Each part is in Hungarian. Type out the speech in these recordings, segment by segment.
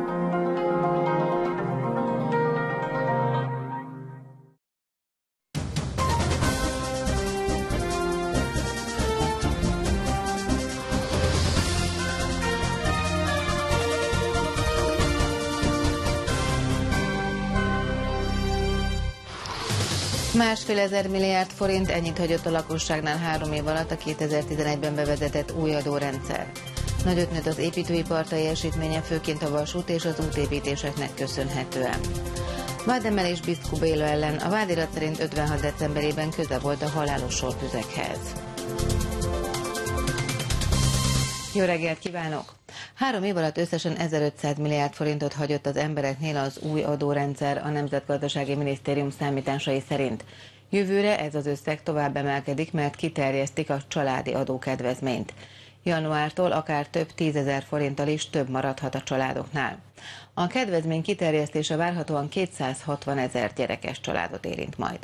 Másfél ezer milliárd forint, ennyit hagyott a lakosságnál 3 év alatt a 2011-ben bevezetett új adórendszer. Nagyot nőtt az építőipar teljesítménye, főként a vasút és az útépítéseknek köszönhetően. Vádemelés Biszkó Béla ellen, a vádirat szerint 56 decemberében köze volt a halálos sortüzekhez. Jó reggelt kívánok! 3 év alatt összesen 1500 milliárd forintot hagyott az embereknél az új adórendszer a Nemzetgazdasági Minisztérium számításai szerint. Jövőre ez az összeg tovább emelkedik, mert kiterjesztik a családi adókedvezményt. Januártól akár több 10 000 forinttal is több maradhat a családoknál. A kedvezmény kiterjesztése várhatóan 260 000 gyerekes családot érint majd.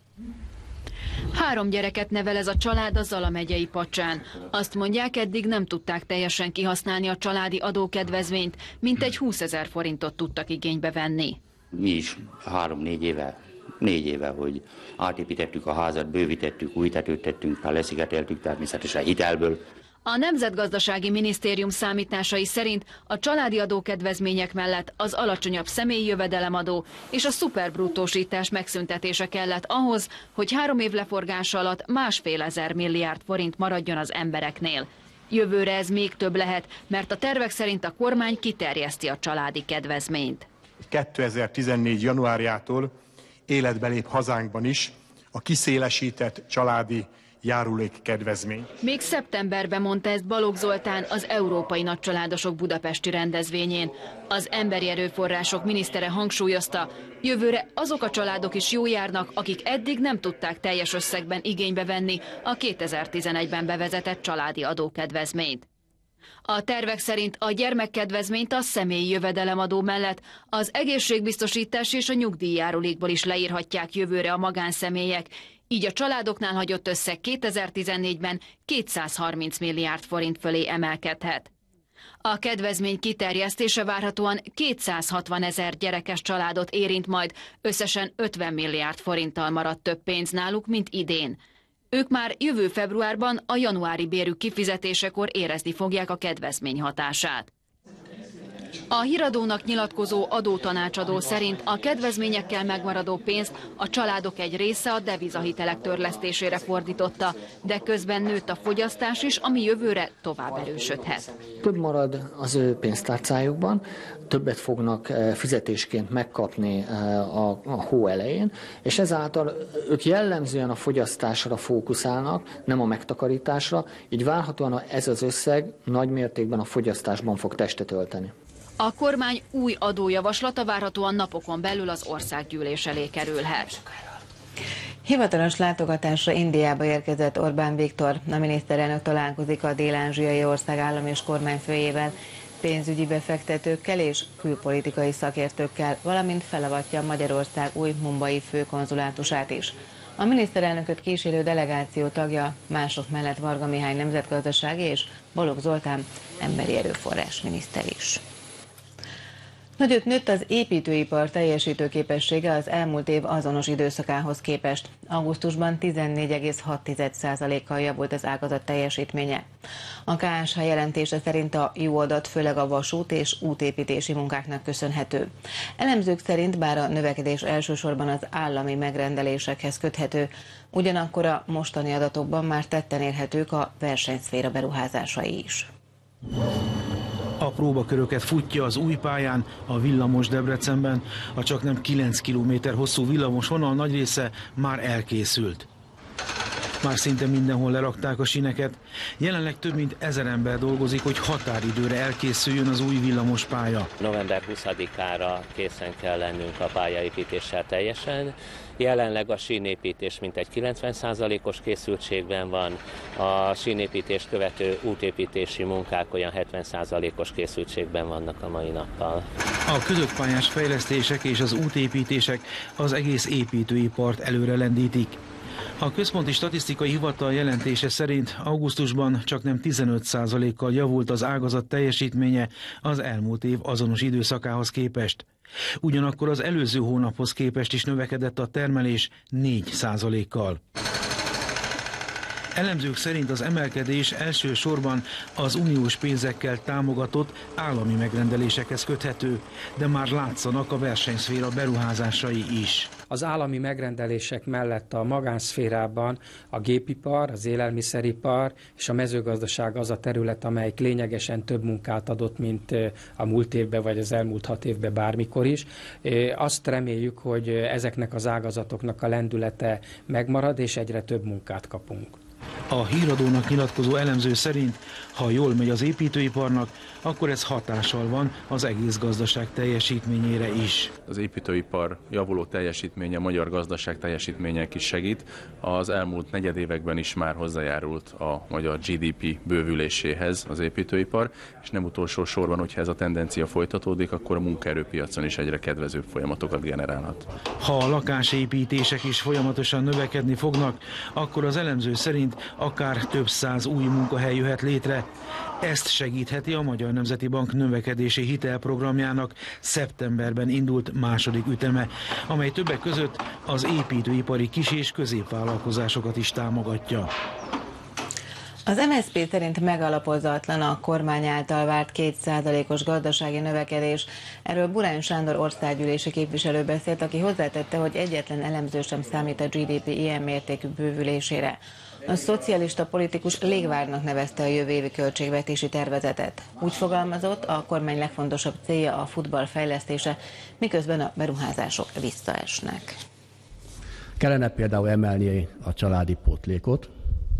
3 gyereket nevel ez a család a Zala megyei Pacsán. Azt mondják, eddig nem tudták teljesen kihasználni a családi adókedvezményt, mintegy 20 000 forintot tudtak igénybe venni. Mi is 4 éve, hogy átépítettük a házat, bővítettük, új tetőt tettünk, leszigeteltük természetesen hitelből. A Nemzetgazdasági Minisztérium számításai szerint a családi adókedvezmények mellett az alacsonyabb személyi jövedelemadó és a szuperbruttosítás megszüntetése kellett ahhoz, hogy 3 év leforgása alatt 1,5 milliárd forint maradjon az embereknél. Jövőre ez még több lehet, mert a tervek szerint a kormány kiterjeszti a családi kedvezményt. 2014. januárjától életbe lép hazánkban is a kiszélesített családi járulékkedvezmény. Még szeptemberben mondta ezt Balogh Zoltán az Európai Nagycsaládosok budapesti rendezvényén. Az emberi erőforrások minisztere hangsúlyozta, jövőre azok a családok is jól járnak, akik eddig nem tudták teljes összegben igénybe venni a 2011-ben bevezetett családi adókedvezményt. A tervek szerint a gyermekkedvezményt a személyi jövedelemadó mellett az egészségbiztosítás és a nyugdíjjárulékból is leírhatják jövőre a magánszemélyek, így a családoknál hagyott összeg 2014-ben 230 milliárd forint fölé emelkedhet. A kedvezmény kiterjesztése várhatóan 260 000 gyerekes családot érint majd, összesen 50 milliárd forinttal maradt több pénz náluk, mint idén. Ők már jövő februárban a januári bérük kifizetésekor érezni fogják a kedvezmény hatását. A Híradónak nyilatkozó adótanácsadó szerint a kedvezményekkel megmaradó pénzt a családok egy része a devizahitelek törlesztésére fordította, de közben nőtt a fogyasztás is, ami jövőre tovább erősödhet. Több marad az ő pénztárcájukban, többet fognak fizetésként megkapni a hó elején, és ezáltal ők jellemzően a fogyasztásra fókuszálnak, nem a megtakarításra, így várhatóan ez az összeg nagy mértékben a fogyasztásban fog testet ölteni. A kormány új adójavaslata várhatóan napokon belül az országgyűlés elé kerülhet. Hivatalos látogatásra Indiába érkezett Orbán Viktor. A miniszterelnök találkozik a dél-ázsiai ország állam és kormányfőjével, pénzügyi befektetőkkel és külpolitikai szakértőkkel, valamint felavatja Magyarország új mumbai főkonzulátusát is. A miniszterelnököt kísérő delegáció tagja mások mellett Varga Mihály nemzetgazdasági és Balogh Zoltán emberi erőforrás miniszter is. Nagyot nőtt az építőipar teljesítőképessége az elmúlt év azonos időszakához képest. Augusztusban 14,6%-kal javult az ágazat teljesítménye. A KSH jelentése szerint a jó adat főleg a vasút és útépítési munkáknak köszönhető. Elemzők szerint bár a növekedés elsősorban az állami megrendelésekhez köthető, ugyanakkor a mostani adatokban már tetten érhetők a versenyszféra beruházásai is. A próbaköröket futja az új pályán, a villamos Debrecenben. A csaknem 9 kilométer hosszú villamos vonal nagy része már elkészült. Már szinte mindenhol lerakták a síneket. Jelenleg több mint 1000 ember dolgozik, hogy határidőre elkészüljön az új villamos pálya. November 20-ára készen kell lennünk a pályaépítéssel teljesen. Jelenleg a sínépítés mintegy 90%-os készültségben van, a sínépítést követő útépítési munkák olyan 70%-os készültségben vannak a mai nappal. A közöttpályás fejlesztések és az útépítések az egész építőipart előre lendítik. A Központi Statisztikai Hivatal jelentése szerint augusztusban csaknem 15%-kal javult az ágazat teljesítménye az elmúlt év azonos időszakához képest. Ugyanakkor az előző hónaphoz képest is növekedett a termelés 4%-kal. Elemzők szerint az emelkedés elsősorban az uniós pénzekkel támogatott állami megrendelésekhez köthető, de már látszanak a versenyszféra beruházásai is. Az állami megrendelések mellett a magánszférában a gépipar, az élelmiszeripar és a mezőgazdaság az a terület, amelyik lényegesen több munkát adott, mint a múlt évben vagy az elmúlt 6 évben bármikor is. Azt reméljük, hogy ezeknek az ágazatoknak a lendülete megmarad, és egyre több munkát kapunk. A Híradónak nyilatkozó elemző szerint, ha jól megy az építőiparnak, akkor ez hatással van az egész gazdaság teljesítményére is. Az építőipar javuló teljesítménye a magyar gazdaság teljesítmények is segít. Az elmúlt negyedévekben is már hozzájárult a magyar GDP bővüléséhez az építőipar, és nem utolsó sorban, hogyha ez a tendencia folytatódik, akkor a munkaerőpiacon is egyre kedvezőbb folyamatokat generálhat. Ha a lakásépítések is folyamatosan növekedni fognak, akkor az elemző szerint akár több száz új munkahely jöhet létre. Ezt segítheti a Magyar Nemzeti Bank növekedési hitelprogramjának szeptemberben indult második üteme, amely többek között az építőipari kis- és középvállalkozásokat is támogatja. Az MSZP szerint megalapozatlan a kormány által várt 2%-os gazdasági növekedés. Erről Burány Sándor országgyűlési képviselő beszélt, aki hozzátette, hogy egyetlen elemző sem számít a GDP ilyen mértékű bővülésére. A szocialista politikus légvárnak nevezte a jövő évi költségvetési tervezetet. Úgy fogalmazott, a kormány legfontosabb célja a futball fejlesztése, miközben a beruházások visszaesnek. Kellene például emelni a családi pótlékot,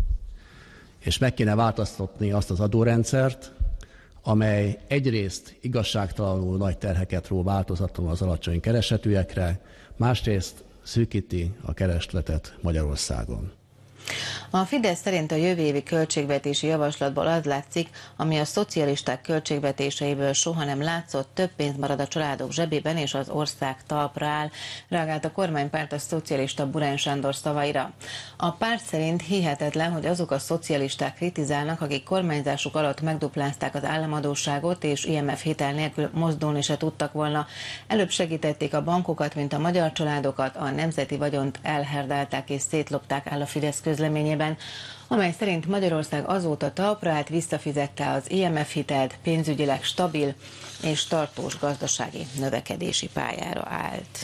és meg kéne változtatni azt az adórendszert, amely egyrészt igazságtalanul nagy terheket ró változatlanul az alacsony keresetűekre, másrészt szűkíti a keresletet Magyarországon. A Fidesz szerint a jövő évi költségvetési javaslatból az látszik, ami a szocialisták költségvetéseiből soha nem látszott, több pénz marad a családok zsebében és az ország talpra áll, reagált a kormánypárt a szocialista Burány Sándor szavaira. A párt szerint hihetetlen, hogy azok a szocialisták kritizálnak, akik kormányzásuk alatt megduplázták az államadósságot és IMF hitel nélkül mozdulni se tudtak volna. Előbb segítették a bankokat, mint a magyar családokat, a nemzeti vagyont elherdálták és szétlopták, áll a Fidesz közleményében, amely szerint Magyarország azóta talpra állt, visszafizette az IMF hitelt, pénzügyileg stabil és tartós gazdasági növekedési pályára állt.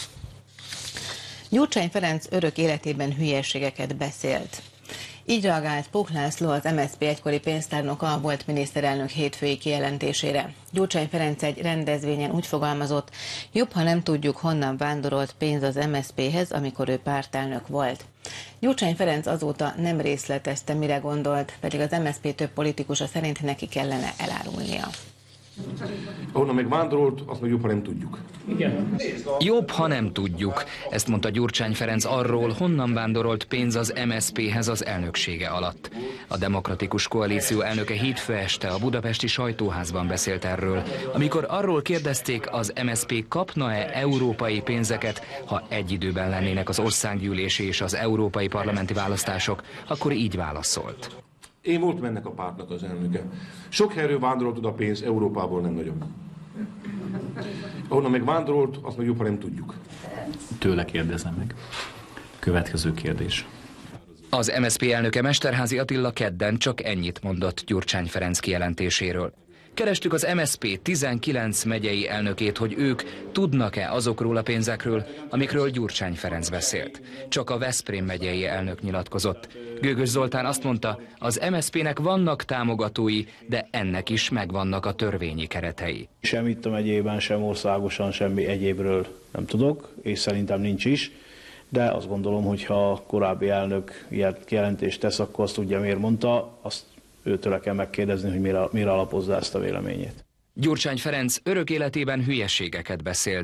Gyurcsány Ferenc örök életében hülyeségeket beszélt. Így reagált Pók László, az MSZP egykori pénztárnoka, volt miniszterelnök hétfői kijelentésére. Gyurcsány Ferenc egy rendezvényen úgy fogalmazott, jobb, ha nem tudjuk, honnan vándorolt pénz az MSZP-hez, amikor ő pártelnök volt. Gyurcsány Ferenc azóta nem részletezte, mire gondolt, pedig az MSZP több politikusa szerint neki kellene elárulnia. Ahonnan meg vándorolt, azt meg jobb, ha nem tudjuk. Igen. Jobb, ha nem tudjuk. Ezt mondta Gyurcsány Ferenc arról, honnan vándorolt pénz az MSZP-hez az elnöksége alatt. A Demokratikus Koalíció elnöke hétfő este a budapesti sajtóházban beszélt erről, amikor arról kérdezték, az MSZP kapna-e európai pénzeket, ha egy időben lennének az országgyűlési és az európai parlamenti választások, akkor így válaszolt. Én voltam ennek a pártnak az elnöke. Sok helyről vándorolt oda pénz, Európából nem nagyon. Ahonnan meg vándorolt, azt meg jobb, ha nem tudjuk. Tőle kérdezem meg. Következő kérdés. Az MSZP elnöke Mesterházy Attila kedden csak ennyit mondott Gyurcsány Ferenc kijelentéséről. Kerestük az MSZP 19 megyei elnökét, hogy ők tudnak-e azokról a pénzekről, amikről Gyurcsány Ferenc beszélt. Csak a Veszprém megyei elnök nyilatkozott. Gőgös Zoltán azt mondta, az MSZP-nek vannak támogatói, de ennek is megvannak a törvényi keretei. Sem itt a megyében, sem országosan, semmi egyébről nem tudok, és szerintem nincs is. De azt gondolom, hogy ha a korábbi elnök ilyen kijelentést tesz, akkor azt tudja, miért mondta, azt őtől kell megkérdezni, hogy mire alapozza ezt a véleményét. Gyurcsány Ferenc örök életében hülyeségeket beszélt.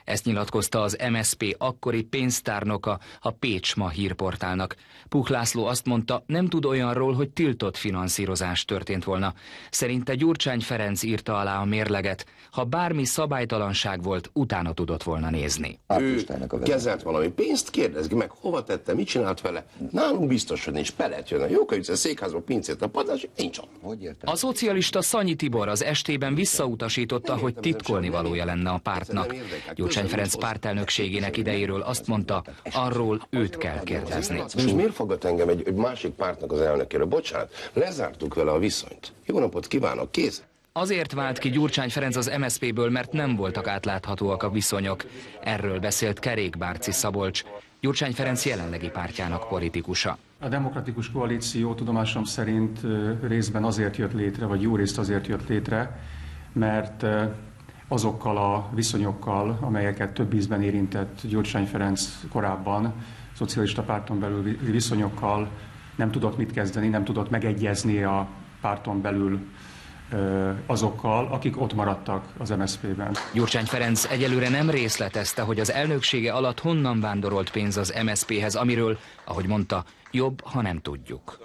Ezt nyilatkozta az MSZP akkori pénztárnoka a Pécs Ma hírportálnak. Puch László azt mondta, nem tud olyanról, hogy tiltott finanszírozás történt volna. Szerinte Gyurcsány Ferenc írta alá a mérleget. Ha bármi szabálytalanság volt, utána tudott volna nézni. Ő kezelt valami pénzt, kérdezd meg, hova tette, mit csinált vele. Nálunk biztos, hogy nincs. Pelet jön a Jókai utca székházba, pincét a padlás, nincs ott. A szocialista Szanyi Tibor az estében visszautasította, hogy titkolni valója lenne a pártnak. Gyurcsány Ferenc pártelnökségének idejéről azt mondta, arról őt kell kérdezni. És miért fogat engem egy másik pártnak az elnökéről? Bocsánat, lezártuk vele a viszonyt. Jó napot kívánok, kész. Azért vált ki Gyurcsány Ferenc az MSZP-ből, mert nem voltak átláthatóak a viszonyok. Erről beszélt Kerékbárci Szabolcs, Gyurcsány Ferenc jelenlegi pártjának politikusa. A demokratikus koalíció tudomásom szerint részben azért jött létre, vagy jó részt azért jött létre, mert azokkal a viszonyokkal, amelyeket több ízben érintett Gyurcsány Ferenc korábban, szocialista párton belül viszonyokkal nem tudott mit kezdeni, nem tudott megegyezni a párton belül azokkal, akik ott maradtak az MSZP-ben. Gyurcsány Ferenc egyelőre nem részletezte, hogy az elnöksége alatt honnan vándorolt pénz az MSZP-hez, amiről, ahogy mondta, jobb, ha nem tudjuk.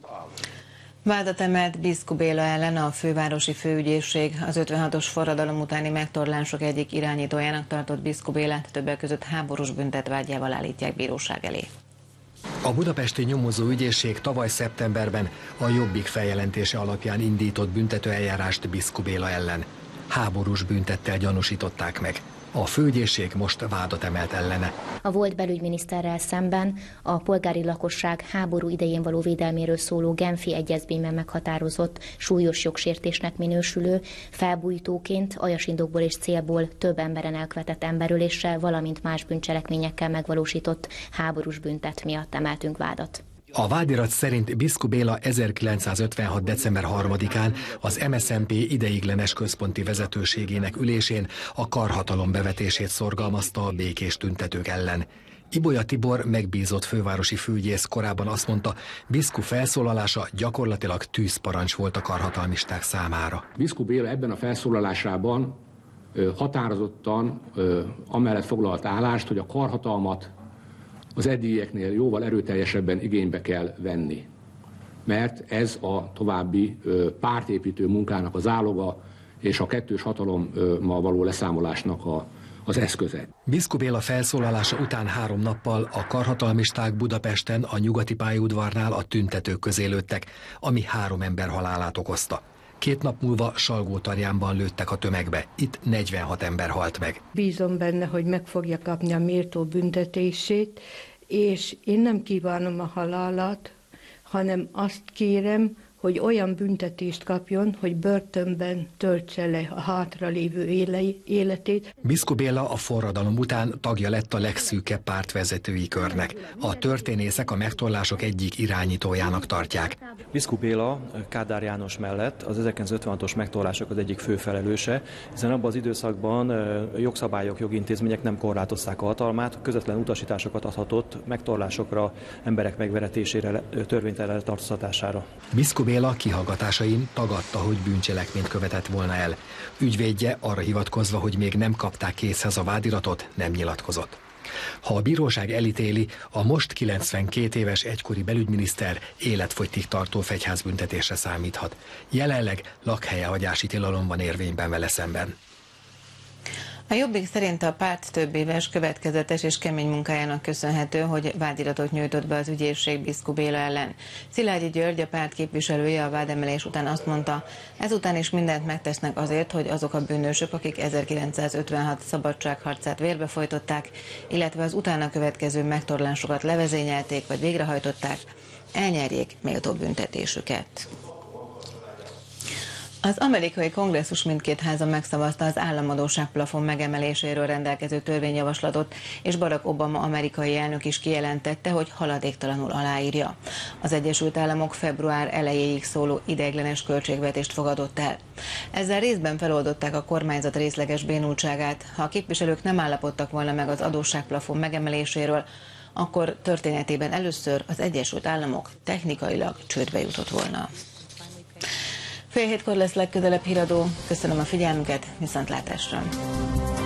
Vádat emelt Biszku Béla ellen a fővárosi főügyészség. Az 56-os forradalom utáni megtorlások egyik irányítójának tartott Biszku Bélát többek között háborús büntetvágyával állítják bíróság elé. A budapesti nyomozó ügyészség tavaly szeptemberben a Jobbik feljelentése alapján indított büntetőeljárást Biszku Béla ellen. Háborús büntettel gyanúsították meg. A főügyészség most vádat emelt ellene. A volt belügyminiszterrel szemben a polgári lakosság háború idején való védelméről szóló Genfi egyezményben meghatározott súlyos jogsértésnek minősülő, felbújtóként, aljasindokból és célból több emberen elkövetett emberöléssel, valamint más bűncselekményekkel megvalósított háborús büntet miatt emeltünk vádat. A vádirat szerint Biszku Béla 1956. december 3-án az MSZNP ideiglenes központi vezetőségének ülésén a karhatalom bevetését szorgalmazta a békés tüntetők ellen. Ibolya Tibor, megbízott fővárosi főügyész korábban azt mondta, Biszku felszólalása gyakorlatilag tűzparancs volt a karhatalmisták számára. Biszku Béla ebben a felszólalásában határozottan amellett foglalt állást, hogy a karhatalmat az eddigieknél jóval erőteljesebben igénybe kell venni, mert ez a további pártépítő munkának az záloga és a kettős hatalommal való leszámolásnak az eszköze. Biszku Béla felszólalása után 3 nappal a karhatalmisták Budapesten a Nyugati pályaudvarnál a tüntetők közé lőttek, ami 3 ember halálát okozta. 2 nap múlva Salgótarjánban lőttek a tömegbe, itt 46 ember halt meg. Bízom benne, hogy meg fogja kapni a méltó büntetését, és én nem kívánom a halálát, hanem azt kérem, hogy olyan büntetést kapjon, hogy börtönben töltse le a hátralévő életét. Biszku Béla a forradalom után tagja lett a legszűkebb pártvezetői körnek. A történészek a megtorlások egyik irányítójának tartják. Biszku Béla Kádár János mellett az 1956-os megtorlások az egyik fő felelőse, hiszen abban az időszakban jogszabályok, jogintézmények nem korlátozták a hatalmát, közvetlen utasításokat adhatott megtorlásokra, emberek megveretésére, törvénytelen letartóztatására. Biszku Béla kihallgatásain tagadta, hogy bűncselekményt követett volna el. Ügyvédje arra hivatkozva, hogy még nem kapták készhez a vádiratot, nem nyilatkozott. Ha a bíróság elítéli, a most 92 éves egykori belügyminiszter életfogytig tartó fegyházbüntetésre számíthat. Jelenleg lakhelyhagyási tilalom van érvényben vele szemben. A Jobbik szerint a párt több éves, következetes és kemény munkájának köszönhető, hogy vádiratot nyújtott be az ügyészség Biszku Béla ellen. Szilágyi György, a párt képviselője a vádemelés után azt mondta, ezután is mindent megtesznek azért, hogy azok a bűnösök, akik 1956 szabadságharcát vérbefolytották, illetve az utána következő megtorlásokat levezényelték vagy végrehajtották, elnyerjék méltó büntetésüket. Az amerikai kongresszus mindkét háza megszavazta az államadósságplafon megemeléséről rendelkező törvényjavaslatot, és Barack Obama amerikai elnök is kijelentette, hogy haladéktalanul aláírja. Az Egyesült Államok február elejéig szóló ideiglenes költségvetést fogadott el. Ezzel részben feloldották a kormányzat részleges bénultságát. Ha a képviselők nem állapodtak volna meg az adósságplafon megemeléséről, akkor történetében először az Egyesült Államok technikailag csődbe jutott volna. 6:30 lesz legközelebb híradó. Köszönöm a figyelmüket, viszontlátásra!